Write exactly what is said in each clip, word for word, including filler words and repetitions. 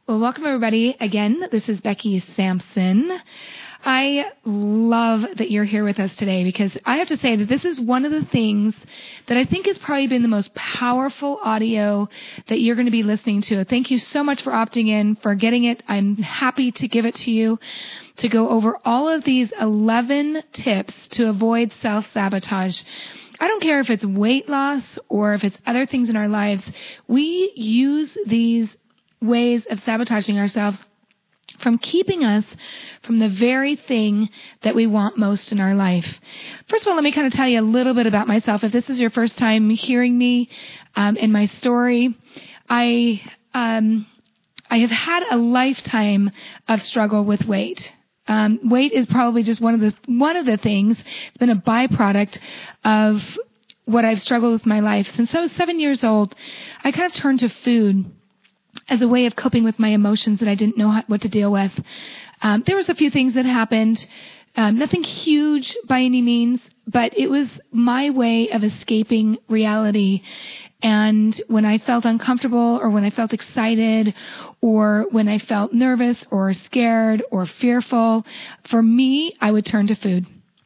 Well, welcome everybody. Again, this is Becky Sampson. I love that you're here with us today because I have to say that this is one of the things that I think has probably been the most powerful audio that you're going to be listening to. Thank you so much for opting in, for getting it. I'm happy to give it to you to go over all of these eleven tips to avoid self-sabotage. I don't care if it's weight loss or if it's other things in our lives. We use these ways of sabotaging ourselves from keeping us from the very thing that we want most in our life. First of all, let me kind of tell you a little bit about myself. If this is your first time hearing me um, in my story, I um, I have had a lifetime of struggle with weight. Um, weight is probably just one of the one of the things. It's been a byproduct of what I've struggled with my life. Since I was seven years old, I kind of turned to food as a way of coping with my emotions that I didn't know how, what to deal with. Um, there was a few things that happened, um, nothing huge by any means, but it was my way of escaping reality. And when I felt uncomfortable or when I felt excited or when I felt nervous or scared or fearful, for me, I would turn to food.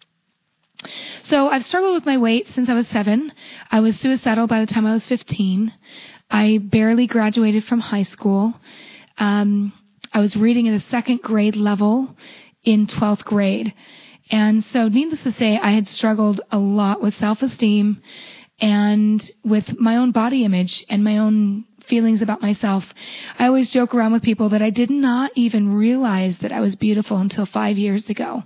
So I've struggled with my weight since I was seven. I was suicidal by the time I was fifteen. I barely graduated from high school. Um, I was reading at a second grade level in twelfth grade. And so needless to say, I had struggled a lot with self-esteem and with my own body image and my own feelings about myself. I always joke around with people that I did not even realize that I was beautiful until five years ago.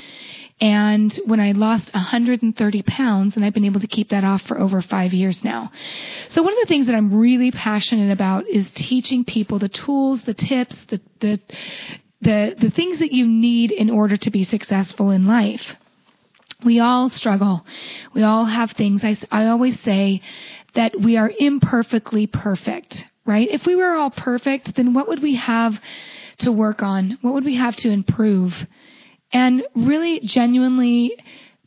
And when I lost one hundred thirty pounds, and I've been able to keep that off for over five years now. So one of the things that I'm really passionate about is teaching people the tools, the tips, the the the, the things that you need in order to be successful in life. We all struggle. We all have things. I, I always say that we are imperfectly perfect, right? If we were all perfect, then what would we have to work on? What would we have to improve? And really, genuinely,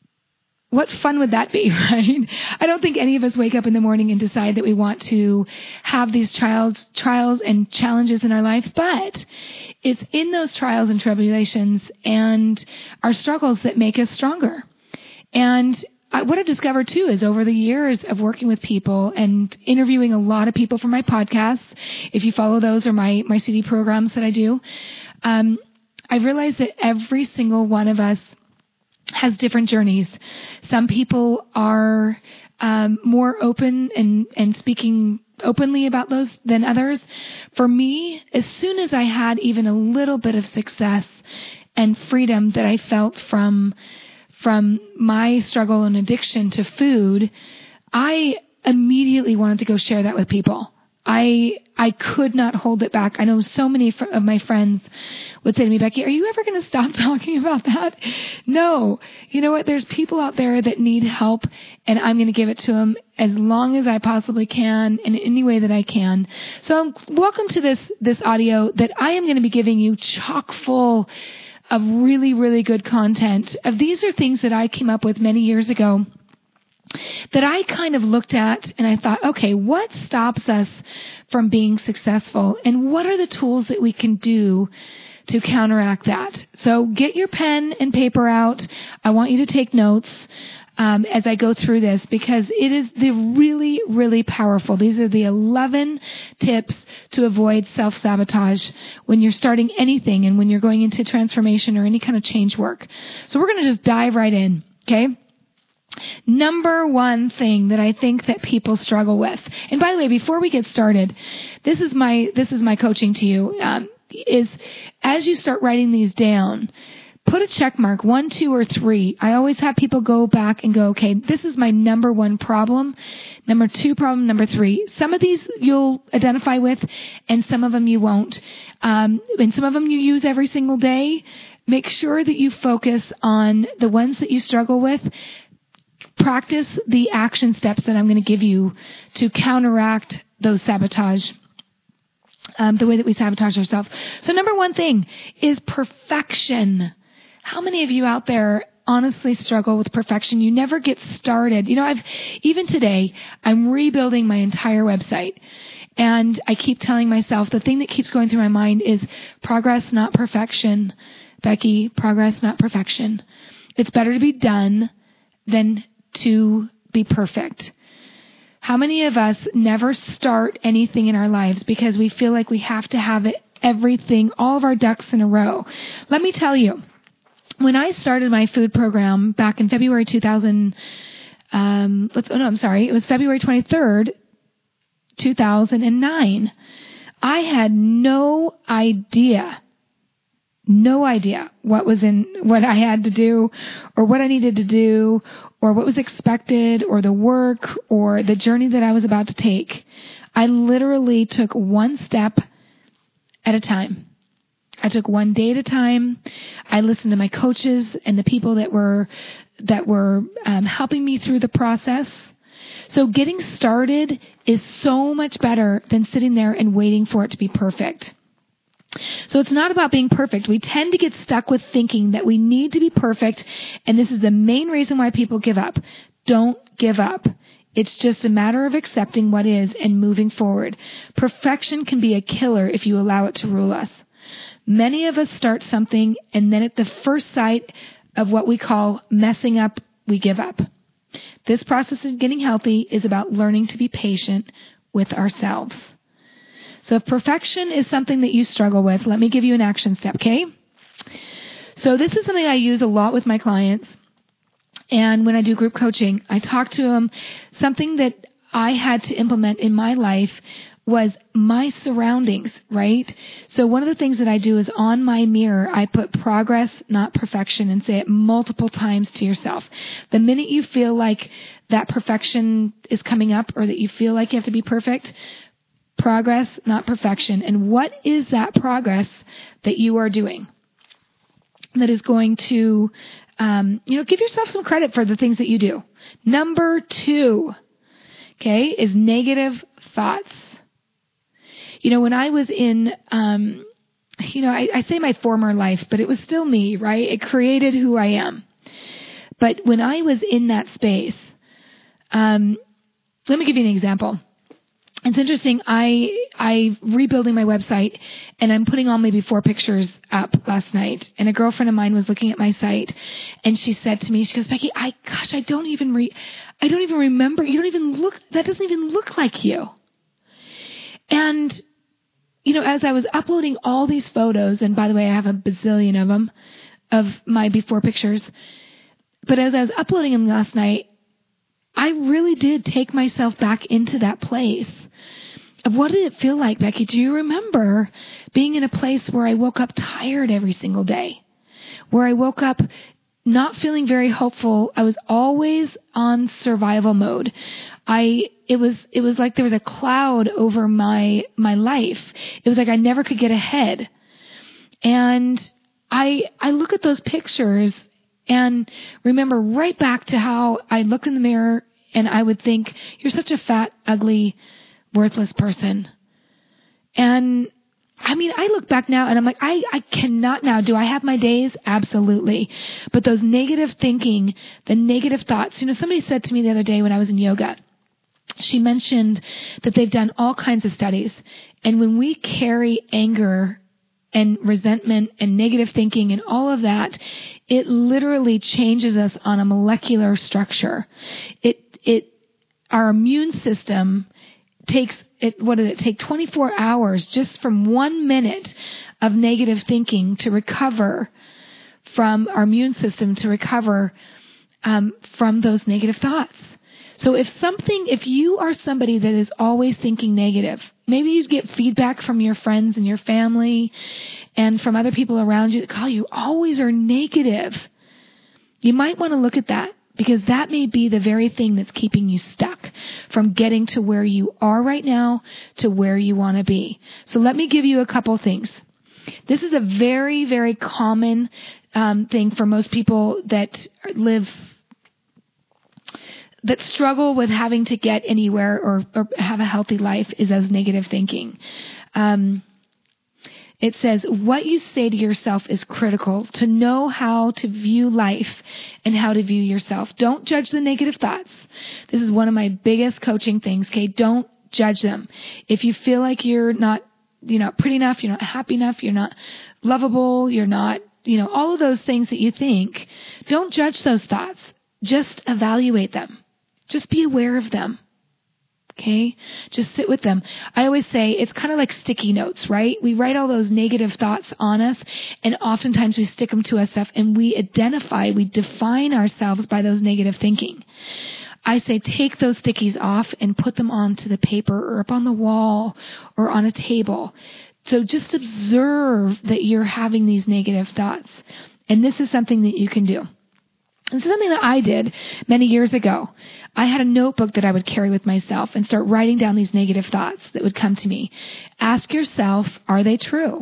what fun would that be, right? I don't think any of us wake up in the morning and decide that we want to have these trials, trials and challenges in our life, but it's in those trials and tribulations and our struggles that make us stronger. And I, what I've discovered, too, is over the years of working with people and interviewing a lot of people for my podcasts, if you follow those or my, my C D programs that I do, um, I've realized that every single one of us has different journeys. Some people are um, more open and, and speaking openly about those than others. For me, as soon as I had even a little bit of success and freedom that I felt from from my struggle and addiction to food, I immediately wanted to go share that with people. I I could not hold it back. I know so many fr- of my friends would say to me, Becky, are you ever going to stop talking about that? No. You know what? There's people out there that need help, and I'm going to give it to them as long as I possibly can in any way that I can. So welcome to this, this audio that I am going to be giving you chock full of really, really good content. Of these are things that I came up with many years ago that I kind of looked at and I thought, okay, what stops us from being successful? And what are the tools that we can do to counteract that? So get your pen and paper out. I want you to take notes um, as I go through this because it is the really, really powerful. These are the eleven tips to avoid self-sabotage when you're starting anything and when you're going into transformation or any kind of change work. So we're going to just dive right in, okay? Number one thing that I think that people struggle with, and by the way, before we get started, this is my this is my coaching to you, um, is as you start writing these down, put a check mark, one, two, or three. I always have people go back and go, okay, this is my number one problem, number two problem, number three. Some of these you'll identify with, and some of them you won't. Um, and some of them you use every single day. Make sure that you focus on the ones that you struggle with. Practice the action steps that I'm going to give you to counteract those sabotage, um, the way that we sabotage ourselves. So number one thing is perfection. How many of you out there honestly struggle with perfection. You never get started. You know, I've, even today, I'm rebuilding my entire website. And I keep telling myself, the thing that keeps going through my mind is progress, not perfection. Becky, progress, not perfection. It's better to be done than to be perfect. How many of us never start anything in our lives because we feel like we have to have it, everything, all of our ducks in a row? Let me tell you, when I started my food program back in February two thousand, um, let's, oh no, I'm sorry, it was February twenty-third, two thousand nine. I had no idea, no idea what was in, what I had to do or what I needed to do or what was expected or the work or the journey that I was about to take. I literally took one step at a time. I took one day at a time. I listened to my coaches and the people that were, that were um, helping me through the process. So getting started is so much better than sitting there and waiting for it to be perfect. So it's not about being perfect. We tend to get stuck with thinking that we need to be perfect, and this is the main reason why people give up. Don't give up. It's just a matter of accepting what is and moving forward. Perfection can be a killer if you allow it to rule us. Many of us start something, and then at the first sight of what we call messing up, we give up. This process of getting healthy is about learning to be patient with ourselves. So if perfection is something that you struggle with, let me give you an action step, okay? So this is something I use a lot with my clients. And when I do group coaching, I talk to them. Something that I had to implement in my life was my surroundings, right? So one of the things that I do is on my mirror, I put progress, not perfection, and say it multiple times to yourself. The minute you feel like that perfection is coming up or that you feel like you have to be perfect, progress, not perfection. And what is that progress that you are doing that is going to, um, you know, give yourself some credit for the things that you do? Number two, okay, is negative thoughts. You know, when I was in, um, you know, I, I say my former life, but it was still me, right? It created who I am. But when I was in that space, um, let me give you an example. It's interesting. I, I rebuilding my website and I'm putting all my before pictures up last night. And a girlfriend of mine was looking at my site and she said to me, she goes, Becky, I, gosh, I don't even re, I don't even remember. You don't even look, that doesn't even look like you. And, you know, as I was uploading all these photos, and by the way, I have a bazillion of them, of my before pictures. But as I was uploading them last night, I really did take myself back into that place of what did it feel like, Becky? Do you remember being in a place where I woke up tired every single day, where I woke up not feeling very hopeful? I was always on survival mode. I, it was, it was like there was a cloud over my, my life. It was like I never could get ahead. And I, I look at those pictures and remember right back to how I look in the mirror and I would think, you're such a fat, ugly, worthless person. And I mean, I look back now and I'm like, I, I cannot now. Do I have my days? Absolutely. But those negative thinking, the negative thoughts, you know, somebody said to me the other day when I was in yoga, she mentioned that they've done all kinds of studies. And when we carry anger and resentment and negative thinking and all of that, it literally changes us on a molecular structure. It, it, our immune system takes it, what did it take? twenty-four hours just from one minute of negative thinking to recover from our immune system to recover, um, from those negative thoughts. So if something, if you are somebody that is always thinking negative, maybe you get feedback from your friends and your family and from other people around you that call you always are negative. You might want to look at that because that may be the very thing that's keeping you stuck from getting to where you are right now to where you want to be. So let me give you a couple things. This is a very, very common um, thing for most people that live that struggle with having to get anywhere or, or have a healthy life is as negative thinking. Um, It says, what you say to yourself is critical to know how to view life and how to view yourself. Don't judge the negative thoughts. This is one of my biggest coaching things, okay? Don't judge them. If you feel like you're not, you're not pretty enough, you're not happy enough, you're not lovable, you're not, you know, all of those things that you think, don't judge those thoughts. Just evaluate them. Just be aware of them. Okay? Just sit with them. I always say it's kind of like sticky notes, right? We write all those negative thoughts on us, and oftentimes we stick them to us stuff, and we identify, we define ourselves by those negative thinking. I say take those stickies off and put them onto the paper or up on the wall or on a table. So just observe that you're having these negative thoughts. And this is something that you can do. This is something that I did many years ago. I had a notebook that I would carry with myself and start writing down these negative thoughts that would come to me. Ask yourself, are they true?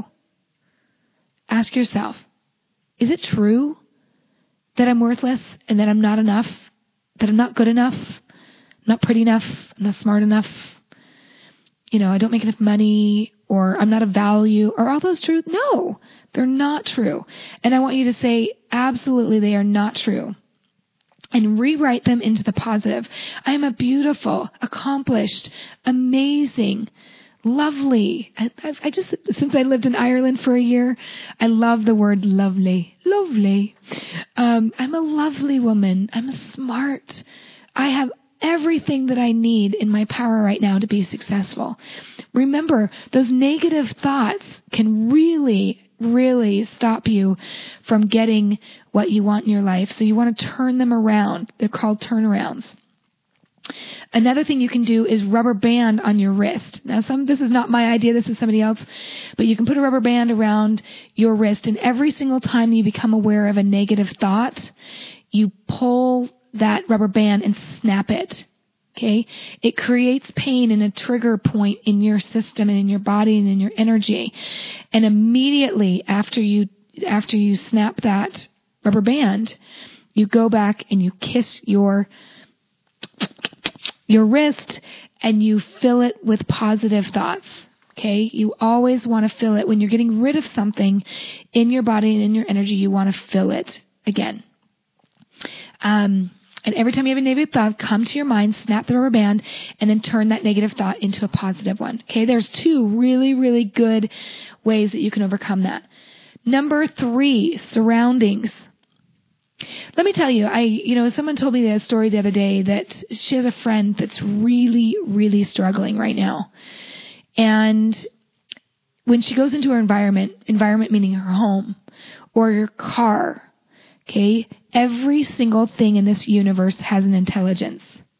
Ask yourself, is it true that I'm worthless and that I'm not enough, that I'm not good enough, I'm not pretty enough, I'm not smart enough, you know, I don't make enough money, or I'm not of value? Are all those true? No, they're not true. And I want you to say, absolutely, they are not true. And rewrite them into the positive. I am a beautiful, accomplished, amazing, lovely. I, I just, since I lived in Ireland for a year, I love the word lovely. Lovely. Um, I'm a lovely woman. I'm smart. I have everything that I need in my power right now to be successful. Remember, those negative thoughts can really, really stop you from getting what you want in your life. So you want to turn them around. They're called turnarounds. Another thing you can do is rubber band on your wrist. Now, some this is not my idea. This is somebody else. But you can put a rubber band around your wrist, and every single time you become aware of a negative thought, you pull that rubber band and snap it. Okay? It creates pain and a trigger point in your system and in your body and in your energy. And immediately after you after you snap that rubber band, you go back and you kiss your your wrist and you fill it with positive thoughts. Okay? You always want to fill it. When you're getting rid of something in your body and in your energy, you want to fill it again. Um And every time you have a negative thought, come to your mind, snap the rubber band, and then turn that negative thought into a positive one. Okay, there's two really, really good ways that you can overcome that. Number three, surroundings. Let me tell you, I, you know, someone told me a story the other day that she has a friend that's really, really struggling right now. And when she goes into her environment, environment meaning her home or your car, okay, every single thing in this universe has an intelligence.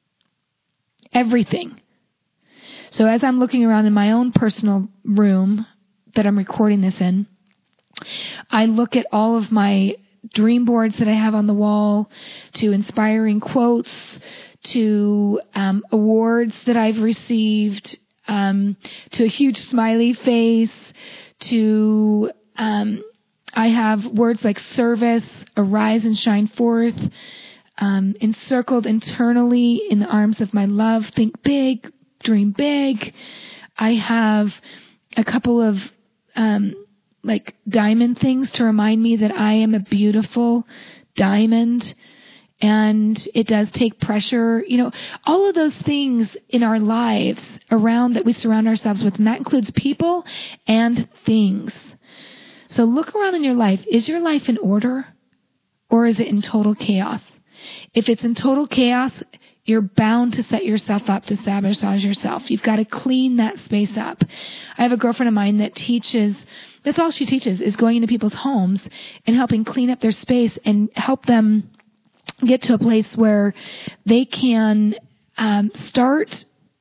Everything. So as I'm looking around in my own personal room that I'm recording this in, I look at all of my dream boards that I have on the wall, to inspiring quotes, to um, awards that I've received, um, to a huge smiley face, to... Um, I have words like service, arise and shine forth, um, encircled internally in the arms of my love, think big, dream big. I have a couple of um, like diamond things to remind me that I am a beautiful diamond, and it does take pressure. You know, all of those things in our lives around that we surround ourselves with, and that includes people and things. So look around in your life. Is your life in order, or is it in total chaos? If it's in total chaos, you're bound to set yourself up to sabotage yourself. You've got to clean that space up. I have a girlfriend of mine that teaches, that's all she teaches, is going into people's homes and helping clean up their space and help them get to a place where they can um, start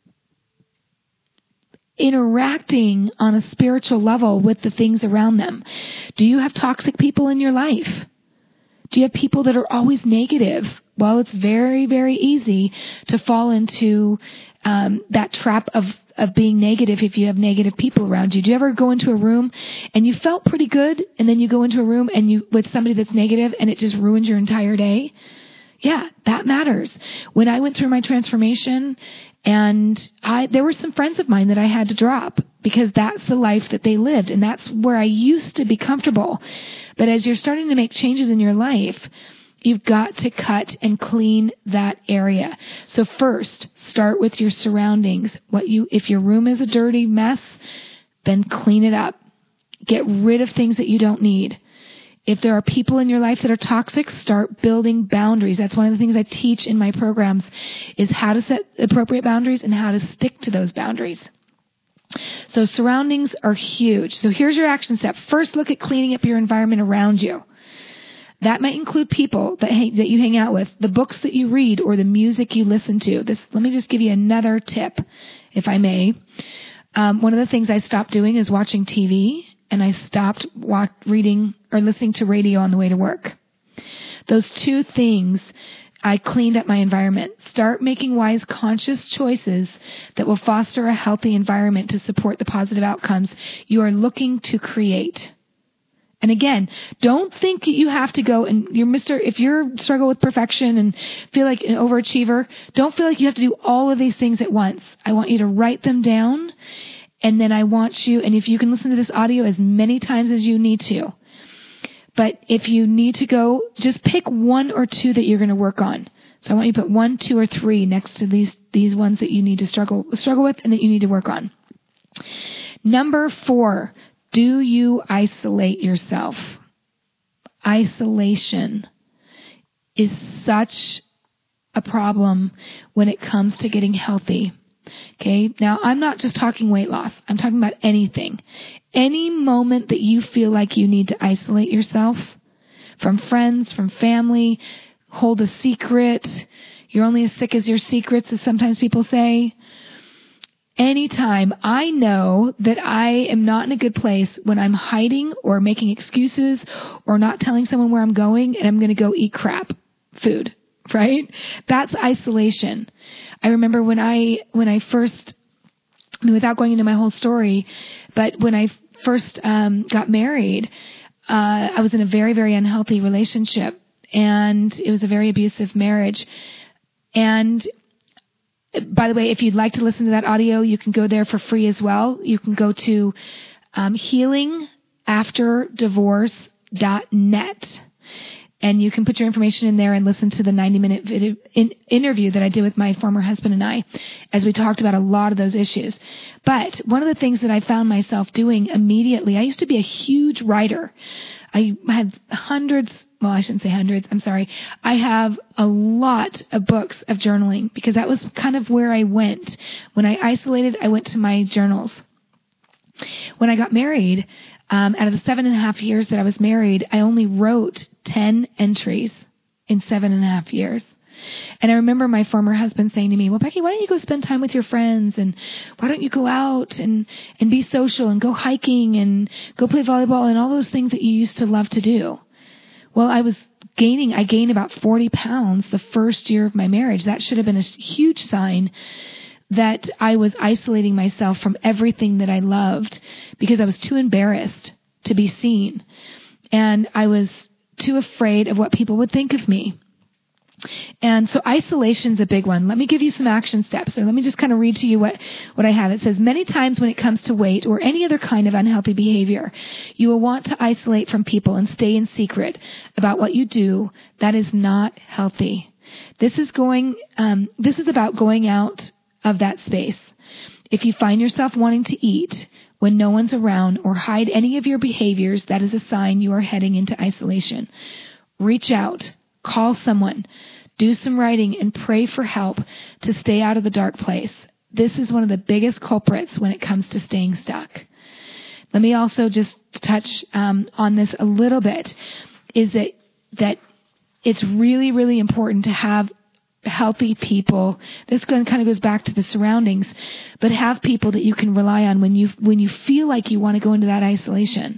interacting on a spiritual level with the things around them. Do you have toxic people in your life? Do you have people that are always negative? Well, it's very, very easy to fall into um, that trap of, of being negative if you have negative people around you. Do you ever go into a room and you felt pretty good, and then you go into a room and you with somebody that's negative and it just ruins your entire day? Yeah, that matters. When I went through my transformation And I, there were some friends of mine that I had to drop because that's the life that they lived. And that's where I used to be comfortable. But as you're starting to make changes in your life, you've got to cut and clean that area. So first, start with your surroundings. What you, if your room is a dirty mess, then clean it up. Get rid of things that you don't need. If there are people in your life that are toxic, start building boundaries. That's one of the things I teach in my programs is how to set appropriate boundaries and how to stick to those boundaries. So surroundings are huge. So here's your action step. First, look at cleaning up your environment around you. That might include people that hang, that you hang out with, the books that you read, or the music you listen to. This, let me just give you another tip, if I may. Um, one of the things I stopped doing is watching T V. And I stopped watch, reading or listening to radio on the way to work. Those two things, I cleaned up my environment. Start making wise, conscious choices that will foster a healthy environment to support the positive outcomes you are looking to create. And again, don't think that you have to go and you're Mister If you're struggle with perfection and feel like an overachiever, don't feel like you have to do all of these things at once. I want you to write them down. And then I want you, and if you can listen to this audio as many times as you need to, but if you need to go, just pick one or two that you're going to work on. So I want you to put one, two, or three next to these, these ones that you need to struggle, struggle with and that you need to work on. Number four, do you isolate yourself? Isolation is such a problem when it comes to getting healthy. Okay, now I'm not just talking weight loss. I'm talking about anything. Any moment that you feel like you need to isolate yourself from friends, from family, hold a secret. You're only as sick as your secrets, as sometimes people say. Anytime I know that I am not in a good place when I'm hiding or making excuses or not telling someone where I'm going and I'm going to go eat crap food. Right? That's isolation. I remember when I, when I first, I mean, without going into my whole story, but when I first um, got married, uh, I was in a very, very unhealthy relationship, and it was a very abusive marriage. And by the way, if you'd like to listen to that audio, you can go there for free as well. You can go to um, healing after divorce dot net. And you can put your information in there and listen to the ninety minute video, in, interview that I did with my former husband and I, as we talked about a lot of those issues. But one of the things that I found myself doing immediately, I used to be a huge writer. I had hundreds, well, I shouldn't say hundreds, I'm sorry. I have a lot of books of journaling because that was kind of where I went. When I isolated, I went to my journals. When I got married, Um, out of the seven and a half years that I was married, I only wrote ten entries in seven and a half years. And I remember my former husband saying to me, well, Becky, why don't you go spend time with your friends? And why don't you go out and, and be social and go hiking and go play volleyball and all those things that you used to love to do? Well, I was gaining, I gained about forty pounds the first year of my marriage. That should have been a huge sign that I was isolating myself from everything that I loved because I was too embarrassed to be seen. And I was too afraid of what people would think of me. And so isolation's a big one. Let me give you some action steps. So let me just kind of read to you what, what I have. It says, many times when it comes to weight or any other kind of unhealthy behavior, you will want to isolate from people and stay in secret about what you do. That is not healthy. This is going, um, this is about going out of that space. If you find yourself wanting to eat when no one's around or hide any of your behaviors, that is a sign you are heading into isolation. Reach out, call someone, do some writing, and pray for help to stay out of the dark place. This is one of the biggest culprits when it comes to staying stuck. Let me also just touch um, on this a little bit, is that that it's really, really important to have healthy people. This kind of goes back to the surroundings, but have people that you can rely on when you when you feel like you want to go into that isolation.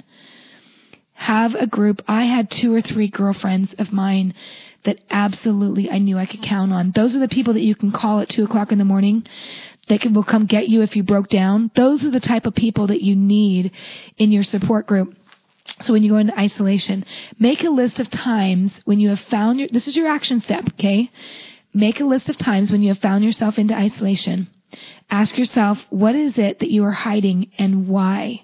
Have a group. I had two or three girlfriends of mine that absolutely I knew I could count on. Those are the people that you can call at two o'clock in the morning. They can, will come get you if you broke down. Those are the type of people that you need in your support group. So when you go into isolation, make a list of times when you have found your, this is your action step, okay? Make a list of times when you have found yourself into isolation. Ask yourself, what is it that you are hiding and why?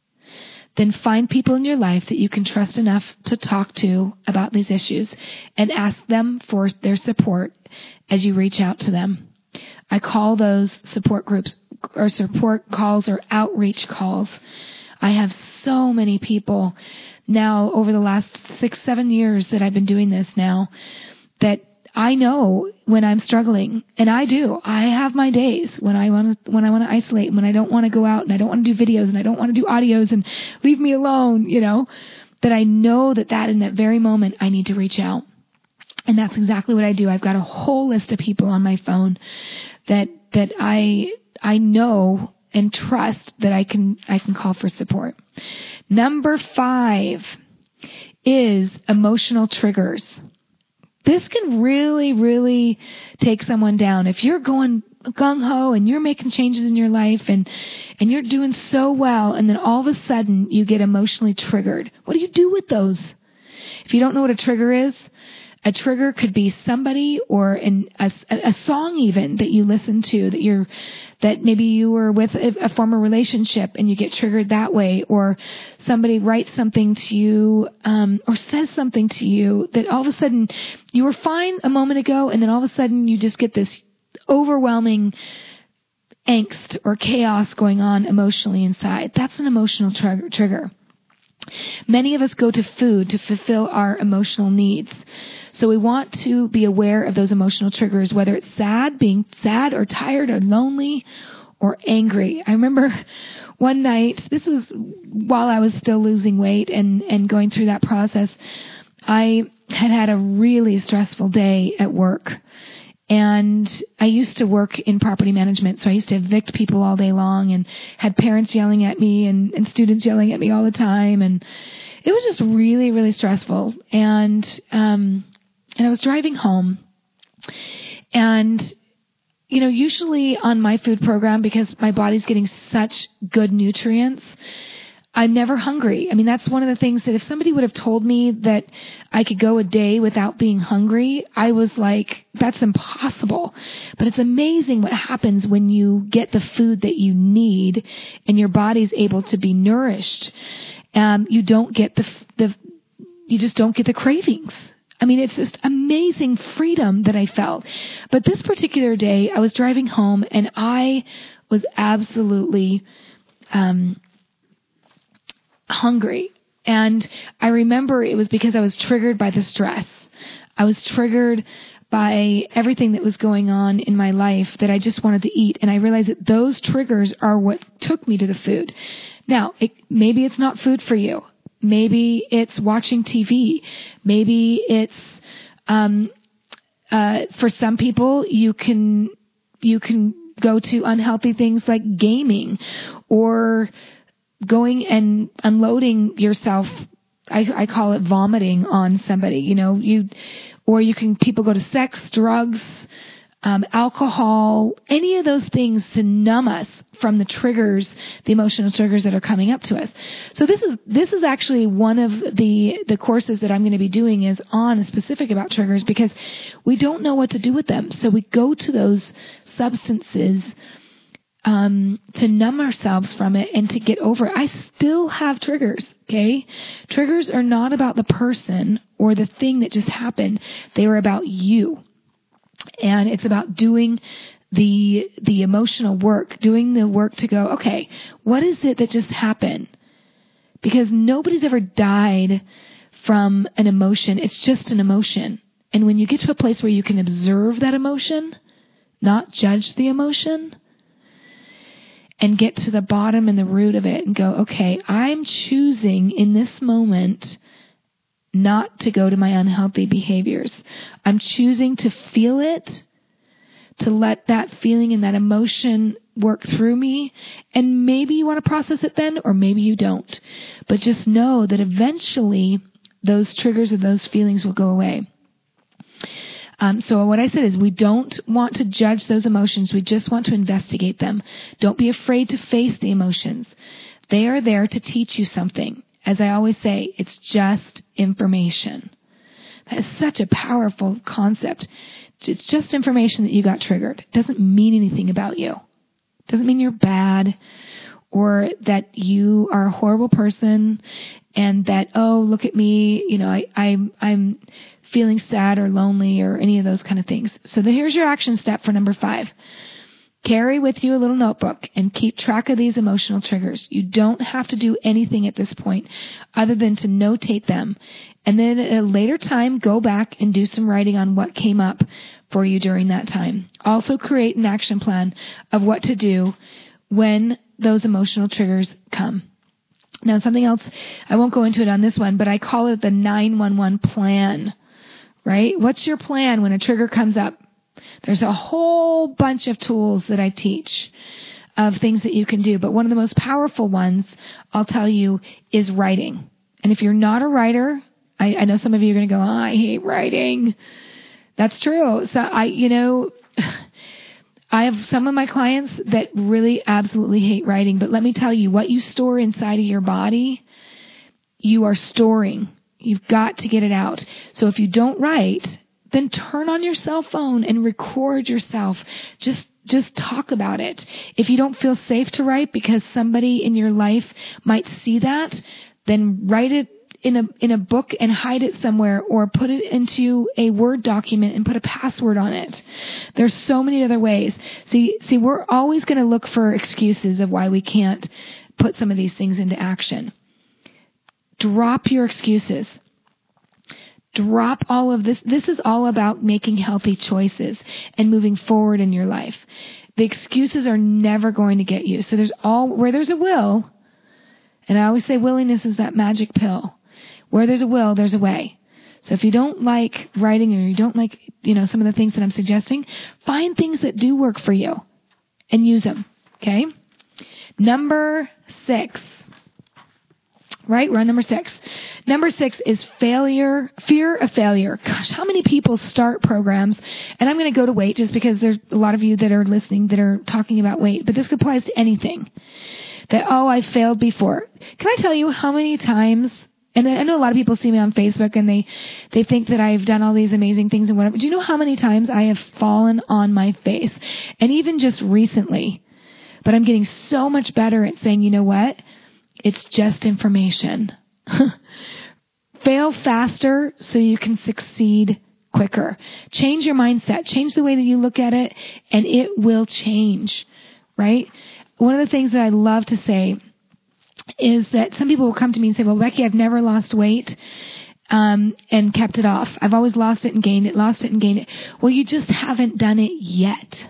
Then find people in your life that you can trust enough to talk to about these issues and ask them for their support as you reach out to them. I call those support groups or support calls or outreach calls. I have so many people now over the last six, seven years that I've been doing this now that I know when I'm struggling, and I do. I have my days when I want to, when I want to isolate, and when I don't want to go out, and I don't want to do videos, and I don't want to do audios, and leave me alone, you know, that I know that that in that very moment I need to reach out. And that's exactly what I do. I've got a whole list of people on my phone that, that I, I know and trust that I can, I can call for support. Number five is emotional triggers. This can really, really take someone down. If you're going gung-ho and you're making changes in your life and, and you're doing so well, and then all of a sudden you get emotionally triggered, what do you do with those? If you don't know what a trigger is, a trigger could be somebody or in a, a song even that you listen to that you're, that maybe you were with a, a former relationship and you get triggered that way, or somebody writes something to you, um, or says something to you that all of a sudden you were fine a moment ago, and then all of a sudden you just get this overwhelming angst or chaos going on emotionally inside. That's an emotional tr- trigger. Many of us go to food to fulfill our emotional needs. So we want to be aware of those emotional triggers, whether it's sad, being sad or tired or lonely or angry. I remember one night, this was while I was still losing weight and, and going through that process, I had had a really stressful day at work. And I used to work in property management, so I used to evict people all day long and had parents yelling at me and, and students yelling at me all the time. And it was just really, really stressful. And, um, and I was driving home, and, you know, usually on my food program, because my body's getting such good nutrients, I'm never hungry. I mean, that's one of the things that if somebody would have told me that I could go a day without being hungry, I was like, that's impossible. But it's amazing what happens when you get the food that you need and your body's able to be nourished. Um, you don't get the, the, you just don't get the cravings. I mean, it's just amazing freedom that I felt. But this particular day, I was driving home and I was absolutely, um, hungry. And I remember it was because I was triggered by the stress. I was triggered by everything that was going on in my life that I just wanted to eat. And I realized that those triggers are what took me to the food. Now, it, maybe it's not food for you. Maybe it's watching T V. Maybe it's, um, uh, for some people, you can, you can go to unhealthy things like gaming or going and unloading yourself. I, I call it vomiting on somebody, you know, you, or you can, people go to sex, drugs, um, alcohol, any of those things to numb us from the triggers, the emotional triggers that are coming up to us. So this is, this is actually one of the, the courses that I'm going to be doing is on specific about triggers, because we don't know what to do with them. So we go to those substances Um, to numb ourselves from it and to get over it. I still have triggers, okay? Triggers are not about the person or the thing that just happened. They are about you. And it's about doing the, the emotional work, doing the work to go, okay, what is it that just happened? Because nobody's ever died from an emotion. It's just an emotion. And when you get to a place where you can observe that emotion, not judge the emotion, and get to the bottom and the root of it and go, okay, I'm choosing in this moment not to go to my unhealthy behaviors. I'm choosing to feel it, to let that feeling and that emotion work through me. And maybe you want to process it then, or maybe you don't. But just know that eventually those triggers and those feelings will go away. Um, so what I said is we don't want to judge those emotions. We just want to investigate them. Don't be afraid to face the emotions. They are there to teach you something. As I always say, it's just information. That is such a powerful concept. It's just information that you got triggered. It doesn't mean anything about you. Doesn't mean you're bad or that you are a horrible person and that, oh, look at me, you know, I, I'm, I'm feeling sad or lonely or any of those kind of things. So the, here's your action step for number five. Carry with you a little notebook and keep track of these emotional triggers. You don't have to do anything at this point other than to notate them. And then at a later time, go back and do some writing on what came up for you during that time. Also create an action plan of what to do when those emotional triggers come. Now, something else, I won't go into it on this one, but I call it the nine one one plan, right? What's your plan when a trigger comes up? There's a whole bunch of tools that I teach of things that you can do. But one of the most powerful ones, I'll tell you, is writing. And if you're not a writer, I, I know some of you are going to go, oh, I hate writing. That's true. So I, you know, I have some of my clients that really absolutely hate writing. But let me tell you, what you store inside of your body, you are storing. You've got to get it out. So if you don't write, then turn on your cell phone and record yourself. Just, just talk about it. If you don't feel safe to write because somebody in your life might see that, then write it in a, in a book and hide it somewhere or put it into a Word document and put a password on it. There's so many other ways. See, see, we're always going to look for excuses of why we can't put some of these things into action. Drop your excuses. Drop all of this. This is all about making healthy choices and moving forward in your life. The excuses are never going to get you. So there's all, where there's a will, and I always say willingness is that magic pill. Where there's a will, there's a way. So if you don't like writing or you don't like, you know, some of the things that I'm suggesting, find things that do work for you and use them. Okay? Number six. Right? We're on number six. Number six is failure, fear of failure. Gosh, how many people start programs? And I'm going to go to weight just because there's a lot of you that are listening that are talking about weight, but this applies to anything. That, oh, I failed before. Can I tell you how many times, and I know a lot of people see me on Facebook and they, they think that I've done all these amazing things and whatever. Do you know how many times I have fallen on my face? And even just recently. But I'm getting so much better at saying, you know what? It's just information. Fail faster so you can succeed quicker. Change your mindset. Change the way that you look at it, and it will change, right? One of the things that I love to say is that some people will come to me and say, well, Becky, I've never lost weight um, and kept it off. I've always lost it and gained it, lost it and gained it. Well, you just haven't done it yet.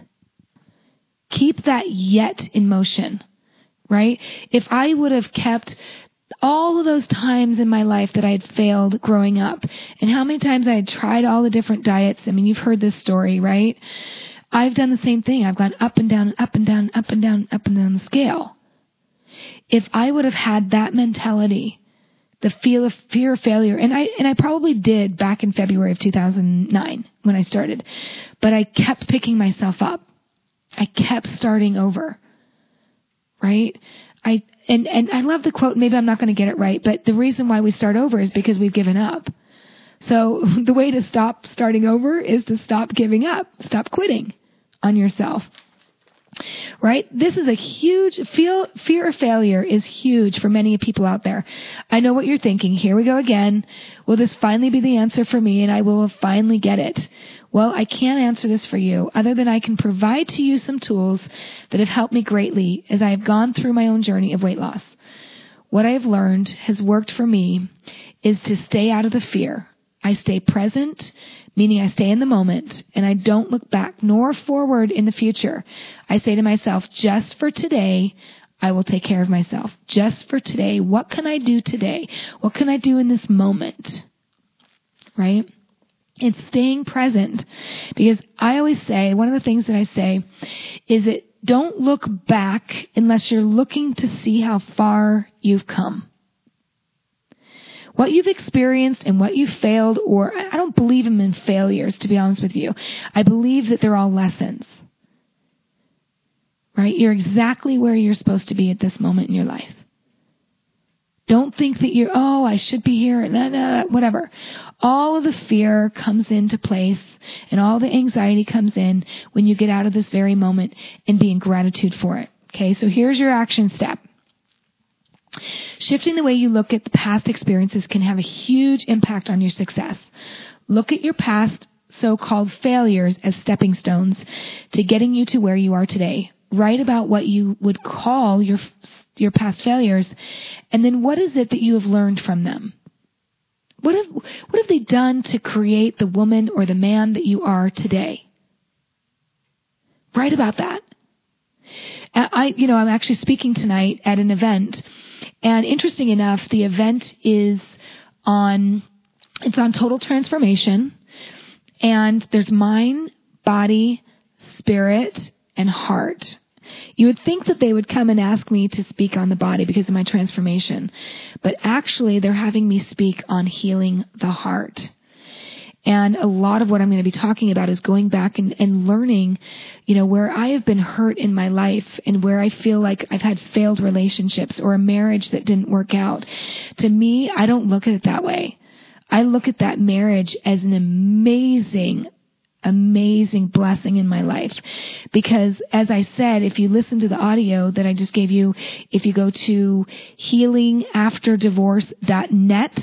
Keep that yet in motion, right? If I would have kept all of those times in my life that I had failed growing up and how many times I had tried all the different diets. I mean, you've heard this story, right? I've done the same thing. I've gone up and down, and up and down, up and down, up and down the scale. If I would have had that mentality, the feel of fear of failure, and I, and I probably did back in February of two thousand nine when I started, but I kept picking myself up. I kept starting over, right? I, and, and I love the quote, maybe I'm not going to get it right, but the reason why we start over is because we've given up. So the way to stop starting over is to stop giving up, stop quitting on yourself, right? This is a huge, feel, fear of failure is huge for many people out there. I know what you're thinking. Here we go again. Will this finally be the answer for me and I will finally get it? Well, I can't answer this for you other than I can provide to you some tools that have helped me greatly as I have gone through my own journey of weight loss. What I have learned has worked for me is to stay out of the fear. I stay present, meaning I stay in the moment, and I don't look back nor forward in the future. I say to myself, just for today, I will take care of myself. Just for today, what can I do today? What can I do in this moment? Right? It's staying present, because I always say, one of the things that I say is that don't look back unless you're looking to see how far you've come. What you've experienced and what you failed, or I don't believe in failures, to be honest with you. I believe that they're all lessons. Right? You're exactly where you're supposed to be at this moment in your life. Don't don't think that you're, oh, I should be here, nah, nah, whatever. All of the fear comes into place and all the anxiety comes in when you get out of this very moment and be in gratitude for it. Okay, so here's your action step. Shifting the way you look at the past experiences can have a huge impact on your success. Look at your past so-called failures as stepping stones to getting you to where you are today. Write about what you would call your your past failures, and then what is it that you have learned from them? What have what have they done to create the woman or the man that you are today? Write about that. I, you know, I'm actually speaking tonight at an event, and interesting enough, the event is on, it's on total transformation, and there's mind, body, spirit, and heart. You would think that they would come and ask me to speak on the body because of my transformation, but actually they're having me speak on healing the heart. And a lot of what I'm going to be talking about is going back and, and learning, you know, where I have been hurt in my life and where I feel like I've had failed relationships or a marriage that didn't work out. To me, I don't look at it that way. I look at that marriage as an amazing, amazing blessing in my life. Because as I said, if you listen to the audio that I just gave you, if you go to healing after divorce dot net,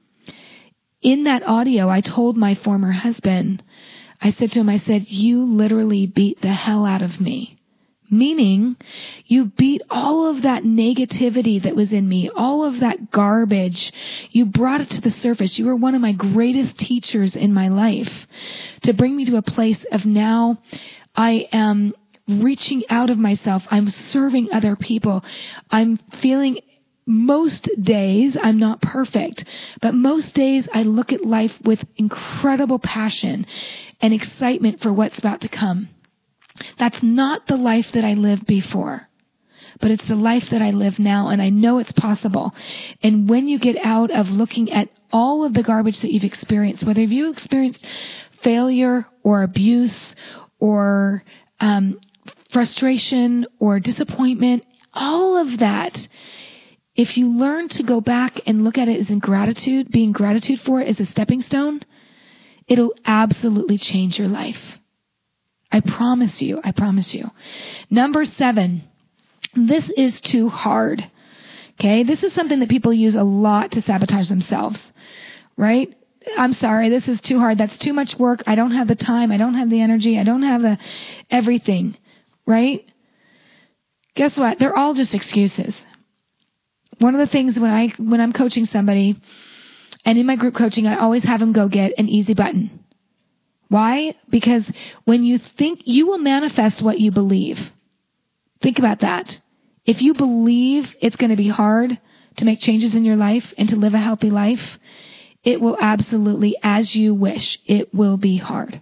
in that audio, I told my former husband, I said to him, I said, you literally beat the hell out of me. Meaning, you beat all of that negativity that was in me, all of that garbage. You brought it to the surface. You were one of my greatest teachers in my life to bring me to a place of now I am reaching out of myself. I'm serving other people. I'm feeling most days, I'm not perfect, but most days I look at life with incredible passion and excitement for what's about to come. That's not the life that I lived before, but it's the life that I live now, and I know it's possible. And when you get out of looking at all of the garbage that you've experienced, whether you've experienced failure or abuse or um, frustration or disappointment, all of that, if you learn to go back and look at it as in gratitude, being gratitude for it as a stepping stone, it'll absolutely change your life. I promise you, I promise you. Number seven, this is too hard. Okay, this is something that people use a lot to sabotage themselves, right? I'm sorry, this is too hard. That's too much work. I don't have the time. I don't have the energy. I don't have the everything, right? Guess what? They're all just excuses. One of the things when I, when I'm coaching somebody and in my group coaching, I always have them go get an easy button. Why? Because when you think, you will manifest what you believe. Think about that. If you believe it's going to be hard to make changes in your life and to live a healthy life, it will absolutely, as you wish, it will be hard.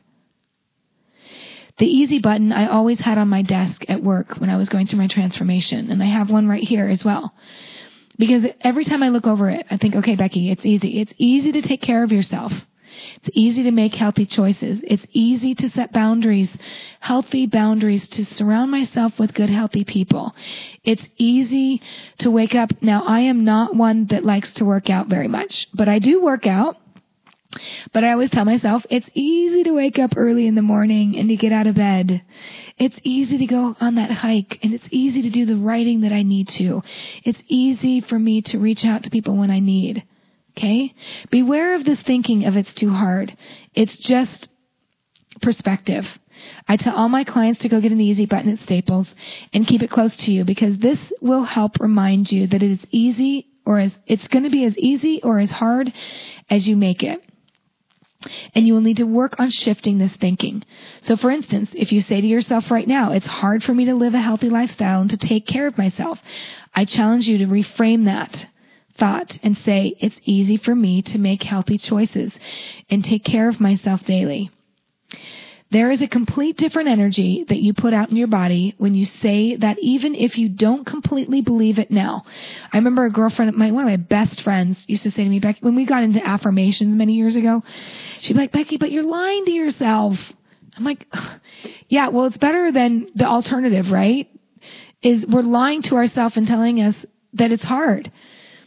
The easy button I always had on my desk at work when I was going through my transformation, and I have one right here as well. Because every time I look over it, I think, okay, Becky, it's easy. It's easy to take care of yourself. It's easy to make healthy choices. It's easy to set boundaries, healthy boundaries, to surround myself with good, healthy people. It's easy to wake up. Now, I am not one that likes to work out very much, but I do work out. But I always tell myself, it's easy to wake up early in the morning and to get out of bed. It's easy to go on that hike, and it's easy to do the writing that I need to. It's easy for me to reach out to people when I need. Okay? Beware of this thinking of it's too hard. It's just perspective. I tell all my clients to go get an easy button at Staples and keep it close to you, because this will help remind you that it is easy, or as it's going to be as easy or as hard as you make it. And you will need to work on shifting this thinking. So for instance, if you say to yourself right now, it's hard for me to live a healthy lifestyle and to take care of myself, I challenge you to reframe that thought and say, it's easy for me to make healthy choices and take care of myself daily. There is a complete different energy that you put out in your body when you say that, even if you don't completely believe it now. I remember a girlfriend, my one of my best friends used to say to me, Becky, when we got into affirmations many years ago, she'd be like, Becky, but you're lying to yourself. I'm like, yeah, well, it's better than the alternative, right? Is we're lying to ourselves and telling us that it's hard.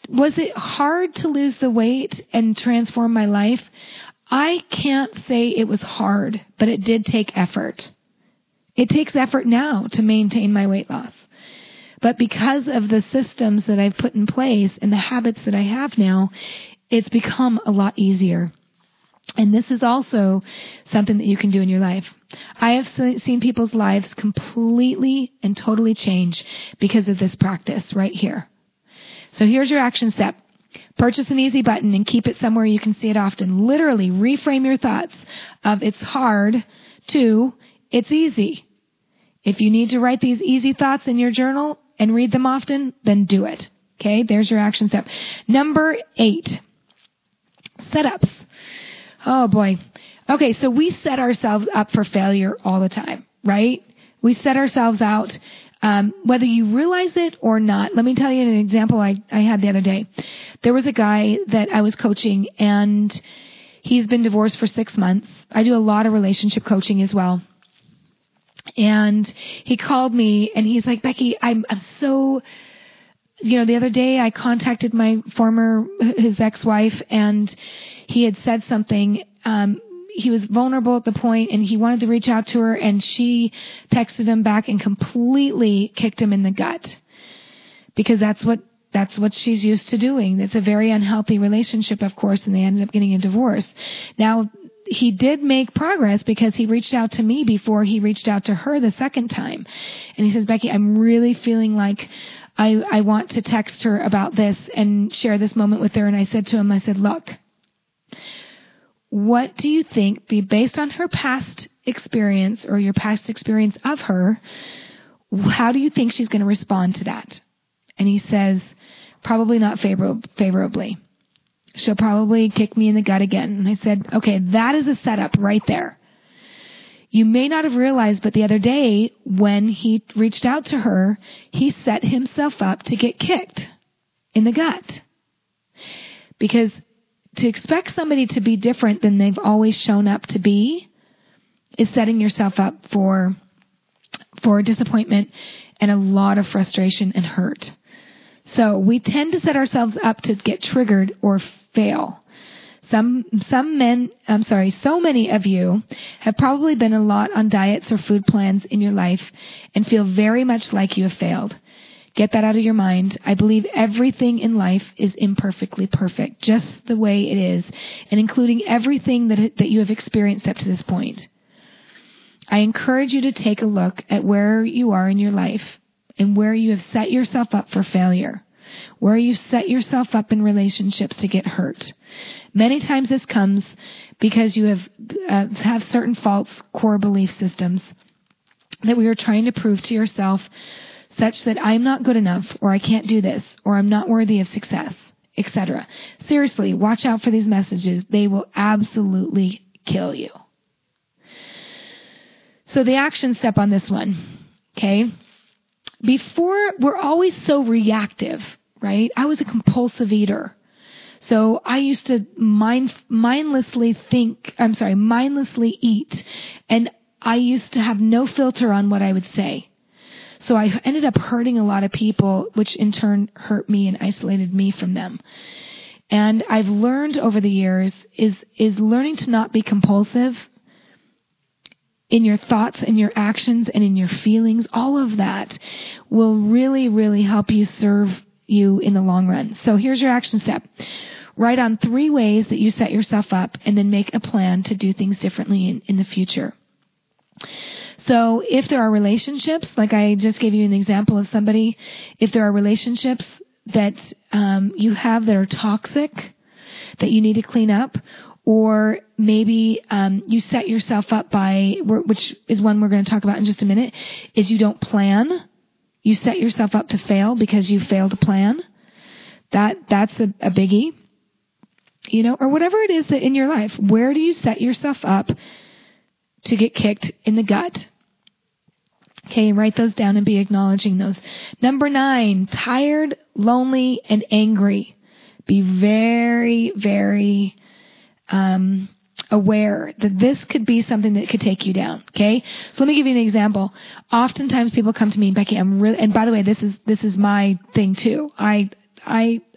Was it hard to lose the weight and transform my life? I can't say it was hard, but it did take effort. It takes effort now to maintain my weight loss. But because of the systems that I've put in place and the habits that I have now, it's become a lot easier. And this is also something that you can do in your life. I have seen people's lives completely and totally change because of this practice right here. So here's your action step. Purchase an easy button and keep it somewhere you can see it often. Literally reframe your thoughts of it's hard to it's easy. If you need to write these easy thoughts in your journal and read them often, then do it. Okay, there's your action step. Number eight, setups. Oh boy. Okay, so we set ourselves up for failure all the time, right? We set ourselves out, um, whether you realize it or not. Let me tell you an example I, I had the other day. There was a guy that I was coaching, and he's been divorced for six months. I do a lot of relationship coaching as well. And he called me, and he's like, Becky, I'm, I'm so... You know, the other day I contacted my former, his ex-wife, and he had said something. Um, he was vulnerable at the point, and he wanted to reach out to her, and she texted him back and completely kicked him in the gut. Because that's what, that's what she's used to doing. It's a very unhealthy relationship, of course, and they ended up getting a divorce. Now, he did make progress because he reached out to me before he reached out to her the second time. And he says, Becky, I'm really feeling like I, I want to text her about this and share this moment with her. And I said to him, I said, look, what do you think, be based on her past experience or your past experience of her, how do you think she's going to respond to that? And he says, probably not favor- favorably. She'll probably kick me in the gut again. And I said, okay, that is a setup right there. You may not have realized, but the other day when he reached out to her, he set himself up to get kicked in the gut. Because to expect somebody to be different than they've always shown up to be is setting yourself up for, for disappointment and a lot of frustration and hurt. So we tend to set ourselves up to get triggered or fail. Some, some men, I'm sorry, so many of you have probably been a lot on diets or food plans in your life and feel very much like you have failed. Get that out of your mind. I believe everything in life is imperfectly perfect, just the way it is, and including everything that, that you have experienced up to this point. I encourage you to take a look at where you are in your life and where you have set yourself up for failure, where you set yourself up in relationships to get hurt. Many times this comes because you have uh, have certain false core belief systems that we are trying to prove to yourself, such that I'm not good enough, or I can't do this, or I'm not worthy of success, et cetera. Seriously, watch out for these messages. They will absolutely kill you. So the action step on this one, okay? Before, we're always so reactive, right? I was a compulsive eater. So I used to mind, mindlessly think, I'm sorry, mindlessly eat. And I used to have no filter on what I would say. So I ended up hurting a lot of people, which in turn hurt me and isolated me from them. And I've learned over the years is, is learning to not be compulsive in your thoughts and your actions and in your feelings. All of that will really, really help you serve you in the long run. So here's your action step. Write on three ways that you set yourself up and then make a plan to do things differently in, in the future. So if there are relationships, like I just gave you an example of somebody, if there are relationships that um, you have that are toxic, that you need to clean up, or maybe um, you set yourself up by, which is one we're going to talk about in just a minute, is you don't plan. You set yourself up to fail because you failed to plan. That that's a, a biggie. You know, or whatever it is that in your life, where do you set yourself up to get kicked in the gut? Okay, write those down and be acknowledging those. Number nine, tired, lonely, and angry. Be very, very um, aware that this could be something that could take you down. Okay, so let me give you an example. Oftentimes people come to me, Becky, I'm really, and by the way, this is this is my thing too. I I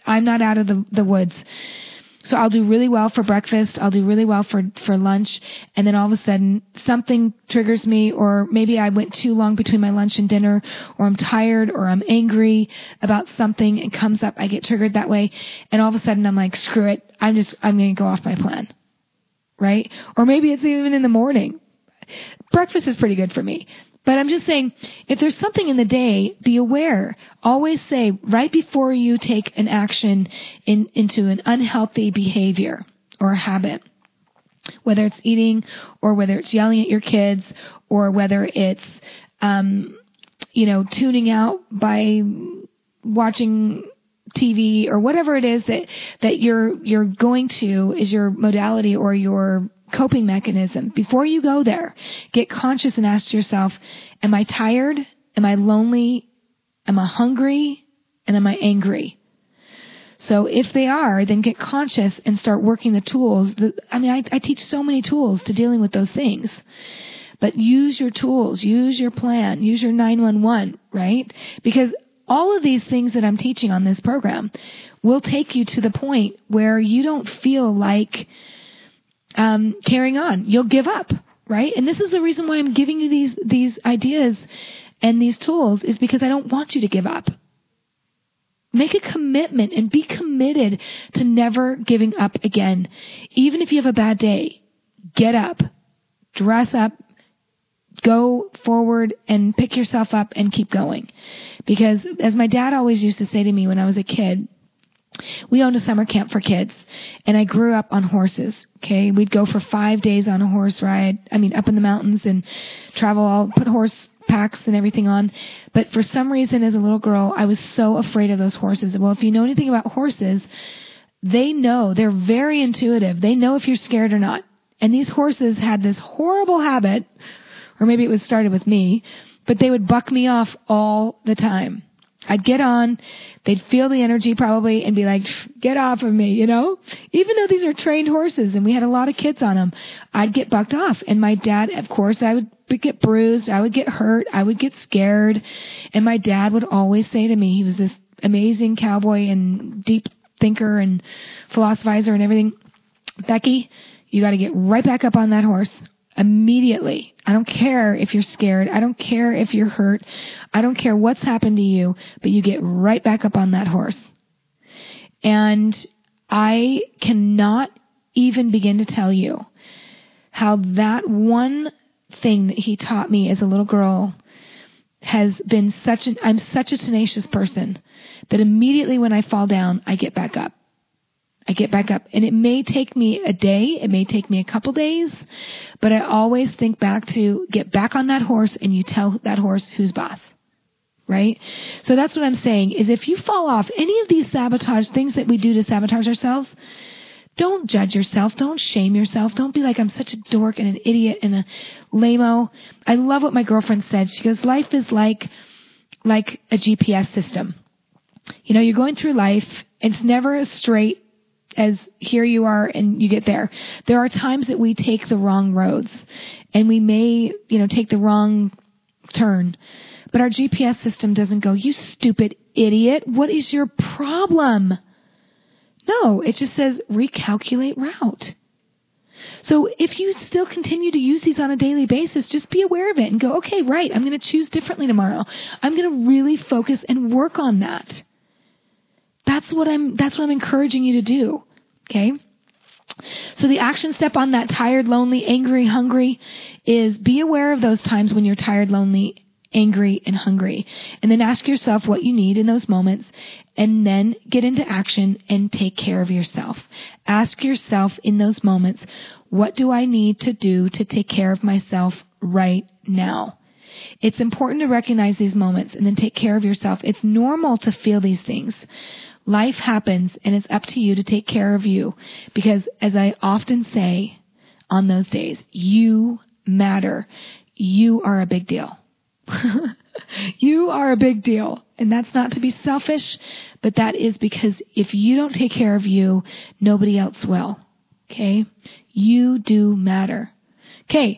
I'm not out of the, the woods. So I'll do really well for breakfast. I'll do really well for, for lunch. And then all of a sudden something triggers me, or maybe I went too long between my lunch and dinner, or I'm tired, or I'm angry about something and comes up. I get triggered that way. And all of a sudden I'm like, screw it. I'm just, I'm going to go off my plan. Right? Or maybe it's even in the morning. Breakfast is pretty good for me. But I'm just saying, if there's something in the day, be aware. Always say, right before you take an action in, into an unhealthy behavior or a habit, whether it's eating, or whether it's yelling at your kids, or whether it's, um, you know, tuning out by watching T V, or whatever it is that, that you're, you're going to is your modality or your coping mechanism. Before you go there, get conscious and ask yourself, am I tired? Am I lonely? Am I hungry? And am I angry? So if they are, then get conscious and start working the tools. I mean, I, I teach so many tools to dealing with those things. But use your tools, use your plan, use your nine one one, right? Because all of these things that I'm teaching on this program will take you to the point where you don't feel like um, carrying on. You'll give up, right? And this is the reason why I'm giving you these these ideas and these tools, is because I don't want you to give up. Make a commitment and be committed to never giving up again. Even if you have a bad day, get up, dress up, go forward and pick yourself up and keep going. Because as my dad always used to say to me when I was a kid, we owned a summer camp for kids, and I grew up on horses. Okay. We'd go for five days on a horse ride. I mean, up in the mountains and travel all, put horse packs and everything on. But for some reason, as a little girl, I was so afraid of those horses. Well, if you know anything about horses, they know, they're very intuitive. They know if you're scared or not. And these horses had this horrible habit, or maybe it was started with me, but they would buck me off all the time. I'd get on, they'd feel the energy probably and be like, get off of me, you know? Even though these are trained horses and we had a lot of kids on them, I'd get bucked off. And my dad, of course, I would get bruised, I would get hurt, I would get scared. And my dad would always say to me, he was this amazing cowboy and deep thinker and philosophizer and everything, Becky, you got to get right back up on that horse. Immediately. I don't care if you're scared. I don't care if you're hurt. I don't care what's happened to you, but you get right back up on that horse. And I cannot even begin to tell you how that one thing that he taught me as a little girl has been such an, I'm such a tenacious person that immediately when I fall down, I get back up. I get back up, and it may take me a day, it may take me a couple days, but I always think back to get back on that horse and you tell that horse who's boss, right? So that's what I'm saying, is if you fall off any of these sabotage, things that we do to sabotage ourselves, don't judge yourself, don't shame yourself, don't be like, I'm such a dork and an idiot and a lame-o. I love what my girlfriend said. She goes, life is like, like a G P S system. You know, you're going through life, it's never a straight as here you are and you get there. There are times that we take the wrong roads and we may, you know, take the wrong turn, but our G P S system doesn't go, you stupid idiot, what is your problem? No, it just says recalculate route. So if you still continue to use these on a daily basis, just be aware of it and go, okay, right, I'm going to choose differently tomorrow. I'm going to really focus and work on that. That's what I'm, that's what I'm encouraging you to do. Okay. So the action step on that tired, lonely, angry, hungry is be aware of those times when you're tired, lonely, angry, and hungry. And then ask yourself what you need in those moments, and then get into action and take care of yourself. Ask yourself in those moments, what do I need to do to take care of myself right now? It's important to recognize these moments and then take care of yourself. It's normal to feel these things. Life happens, and it's up to you to take care of you, because as I often say on those days, you matter. You are a big deal. You are a big deal. And that's not to be selfish, but that is because if you don't take care of you, nobody else will. Okay? You do matter. Okay.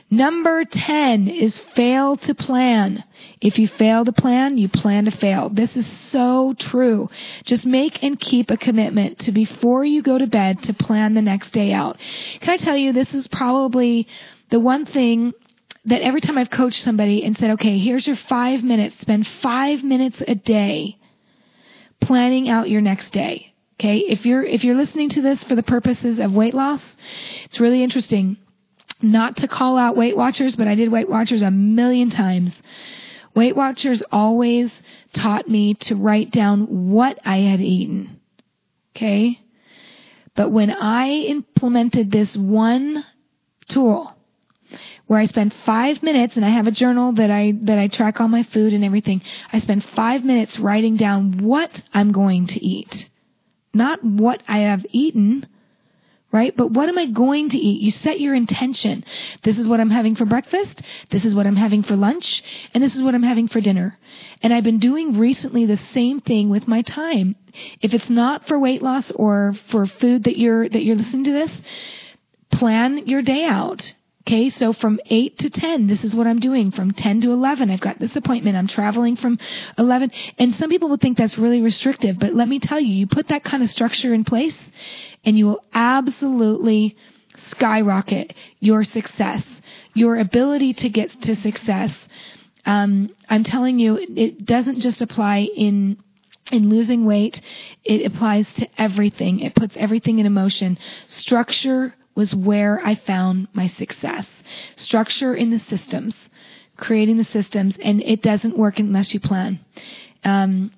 Number ten is fail to plan. If you fail to plan, you plan to fail. This is so true. Just make and keep a commitment to, before you go to bed, to plan the next day out. Can I tell you, this is probably the one thing that every time I've coached somebody and said, okay, here's your five minutes, spend five minutes a day planning out your next day. Okay. If you're, if you're listening to this for the purposes of weight loss, it's really interesting. Not to call out Weight Watchers, but I did Weight Watchers a million times. Weight Watchers always taught me to write down what I had eaten. Okay? But when I implemented this one tool where I spend five minutes, and I have a journal that I, that I track all my food and everything, I spend five minutes writing down what I'm going to eat. Not what I have eaten, right? But what am I going to eat? You set your intention. This is what I'm having for breakfast. This is what I'm having for lunch. And this is what I'm having for dinner. And I've been doing recently the same thing with my time. If it's not for weight loss or for food that you're, that you're listening to this, plan your day out. Okay, so from eight to ten, this is what I'm doing. From ten to eleven, I've got this appointment. I'm traveling from eleven. And some people would think that's really restrictive, but let me tell you, you put that kind of structure in place and you will absolutely skyrocket your success, your ability to get to success. Um, I'm telling you, it doesn't just apply in in losing weight. It applies to everything. It puts everything in motion. Structure was where I found my success. Structure in the systems, creating the systems, and it doesn't work unless you plan. Um,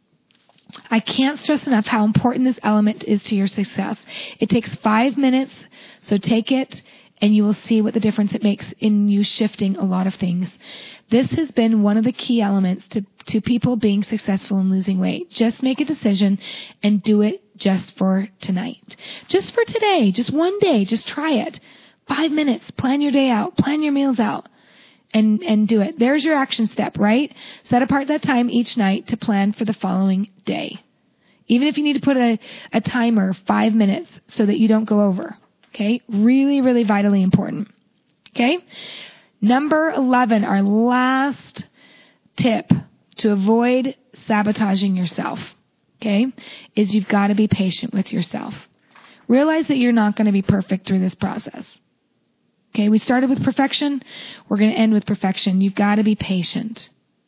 I can't stress enough how important this element is to your success. It takes five minutes, so take it, and you will see what the difference it makes in you shifting a lot of things. This has been one of the key elements to, to people being successful in losing weight. Just make a decision and do it just for tonight. Just for today. Just one day. Just try it. Five minutes. Plan your day out. Plan your meals out. And, and do it. There's your action step, right? Set apart that time each night to plan for the following day. Even if you need to put a, a timer, five minutes, so that you don't go over. Okay? Really, really vitally important. Okay? Number eleven, our last tip to avoid sabotaging yourself, okay, is you've got to be patient with yourself. Realize that you're not going to be perfect through this process. Okay, we started with perfection. We're going to end with perfection. You've got to be patient.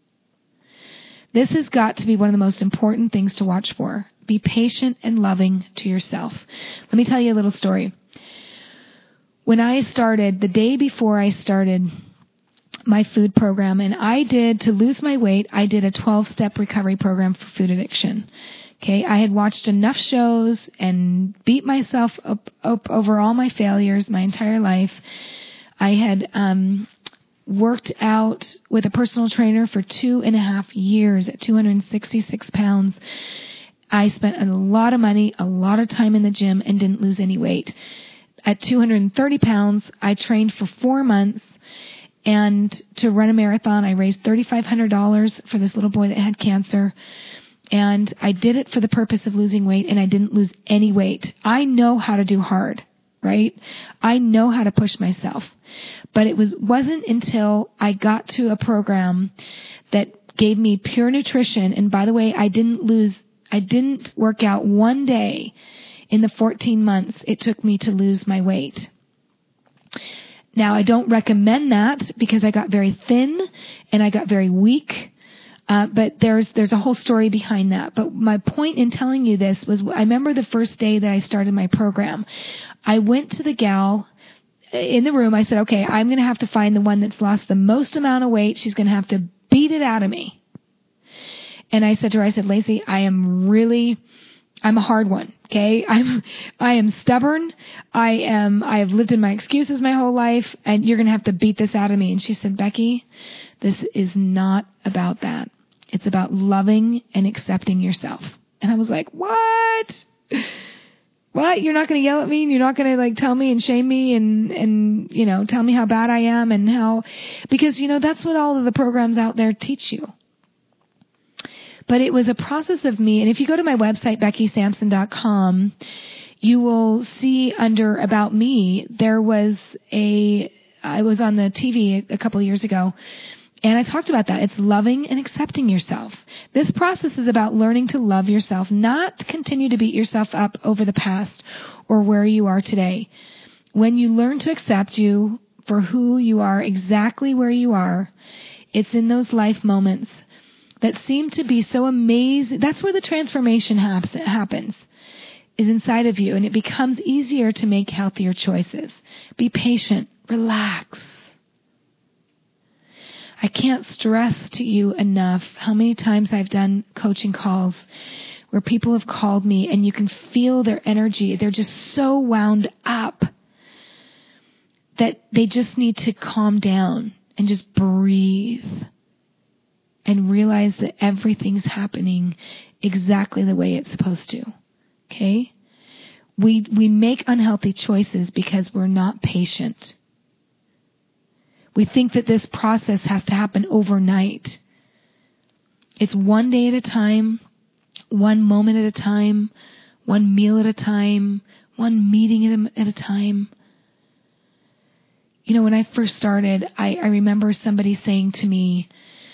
This has got to be one of the most important things to watch for. Be patient and loving to yourself. Let me tell you a little story. When I started, the day before I started my food program, and I did, to lose my weight, I did a twelve-step recovery program for food addiction. Okay, I had watched enough shows and beat myself up, up over all my failures my entire life. I had um, worked out with a personal trainer for two and a half years at two hundred sixty-six pounds. I spent a lot of money, a lot of time in the gym, and didn't lose any weight. At two hundred thirty pounds, I trained for four months. And to run a marathon, I raised three thousand five hundred dollars for this little boy that had cancer. And I did it for the purpose of losing weight, and I didn't lose any weight. I know how to do hard, right? I know how to push myself. But it was, wasn't until I got to a program that gave me pure nutrition. And by the way, I didn't lose, I didn't work out one day in the fourteen months it took me to lose my weight. Now, I don't recommend that because I got very thin and I got very weak. Uh, but there's, there's a whole story behind that. But my point in telling you this was, I remember the first day that I started my program. I went to the gal in the room. I said, okay, I'm going to have to find the one that's lost the most amount of weight. She's going to have to beat it out of me. And I said to her, I said, Lacey, I am really, I'm a hard one. Okay. I'm, I am stubborn. I am, I have lived in my excuses my whole life, and you're going to have to beat this out of me. And she said, Becky, this is not about that. It's about loving and accepting yourself. And I was like, what? What? You're not going to yell at me, and you're not going to like tell me and shame me and, and, you know, tell me how bad I am and how, because, you know, that's what all of the programs out there teach you. But it was a process of me. And if you go to my website, becky sampson dot com, you will see under About Me, there was a, I was on the T V a couple of years ago, and I talked about that. It's loving and accepting yourself. This process is about learning to love yourself, not continue to beat yourself up over the past or where you are today. When you learn to accept you for who you are, exactly where you are, it's in those life moments that seem to be so amazing. That's where the transformation happens, is inside of you, and it becomes easier to make healthier choices. Be patient. Relax. I can't stress to you enough how many times I've done coaching calls where people have called me and you can feel their energy. They're just so wound up that they just need to calm down and just breathe and realize that everything's happening exactly the way it's supposed to. Okay? We we make unhealthy choices because we're not patient. We think that this process has to happen overnight. It's one day at a time, one moment at a time, one meal at a time, one meeting at a, at a time. You know, when I first started, I, I remember somebody saying to me,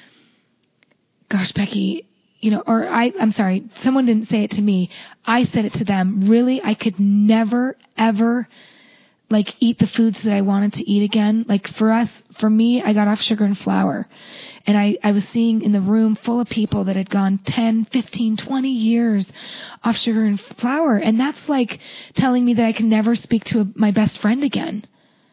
gosh, Becky, you know, or I, I'm sorry, someone didn't say it to me. I said it to them. Really, I could never, ever like eat the foods that I wanted to eat again. Like for us, for me, I got off sugar and flour. And I, I was seeing in the room full of people that had gone ten, fifteen, twenty years off sugar and flour. And that's like telling me that I can never speak to a, my best friend again.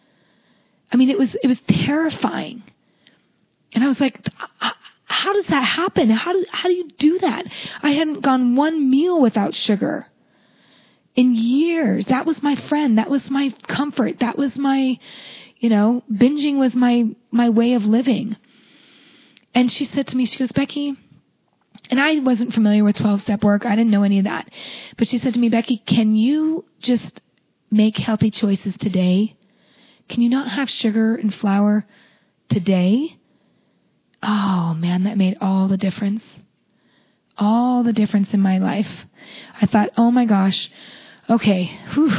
I mean, it was, it was terrifying. And I was like, how does that happen? How do, how do you do that? I hadn't gone one meal without sugar in years. That was my friend. That was my comfort. That was my, you know, binging was my, my way of living. And she said to me, she goes, Becky, and I wasn't familiar with twelve-step work. I didn't know any of that. But she said to me, Becky, can you just make healthy choices today? Can you not have sugar and flour today? Oh, man, that made all the difference. All the difference in my life. I thought, oh, my gosh, okay, whew.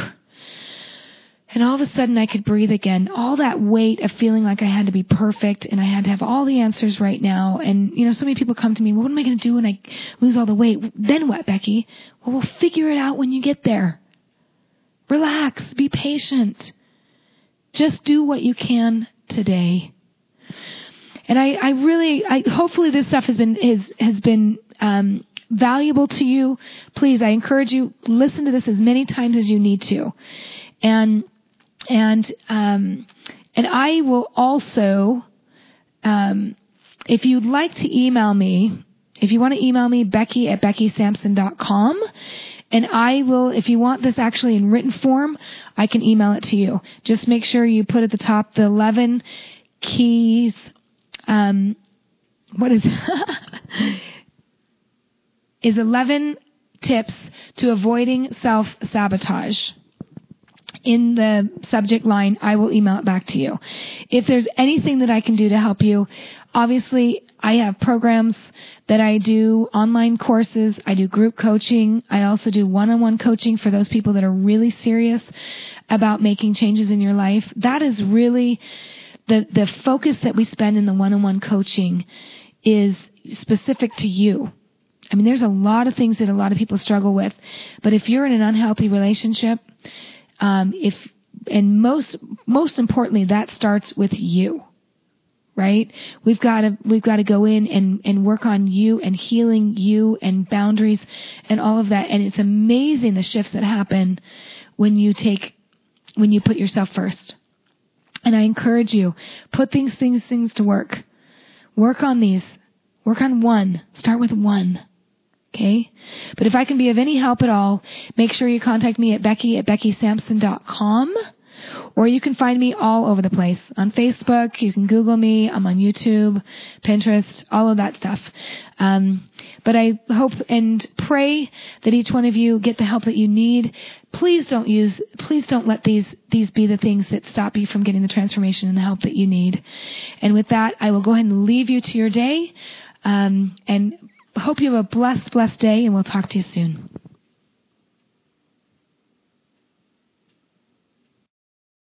And all of a sudden I could breathe again. All that weight of feeling like I had to be perfect and I had to have all the answers right now. And, you know, so many people come to me, well, what am I going to do when I lose all the weight? Then what, Becky? Well, we'll figure it out when you get there. Relax. Be patient. Just do what you can today. And I, I really, I, hopefully this stuff has been, is, has been, um, valuable to you. Please, I encourage you, listen to this as many times as you need to. And, and, um, and I will also, um, if you'd like to email me, if you want to email me, Becky at Becky Sampson dot com. And I will, if you want this actually in written form, I can email it to you. Just make sure you put at the top the eleven keys, um, what is, is eleven tips to avoiding self-sabotage. In the subject line, I will email it back to you. If there's anything that I can do to help you, obviously I have programs that I do, online courses, I do group coaching, I also do one-on-one coaching for those people that are really serious about making changes in your life. That is really the, the focus that we spend in the one-on-one coaching is specific to you. I mean, there's a lot of things that a lot of people struggle with, but if you're in an unhealthy relationship, Um, if, and most, most importantly, that starts with you, right? We've got to, we've got to go in and, and work on you and healing you and boundaries and all of that. And it's amazing the shifts that happen when you take, when you put yourself first. And I encourage you, put things, things, things to work. Work on these. Work on one. Start with one. Okay? But if I can be of any help at all, make sure you contact me at Becky at Becky Sampson dot com, or you can find me all over the place. On Facebook, you can Google me. I'm on YouTube, Pinterest, all of that stuff. Um, but I hope and pray that each one of you get the help that you need. Please don't use, please don't let these, these be the things that stop you from getting the transformation and the help that you need. And with that, I will go ahead and leave you to your day. Um, and hope you have a blessed, blessed day, and we'll talk to you soon.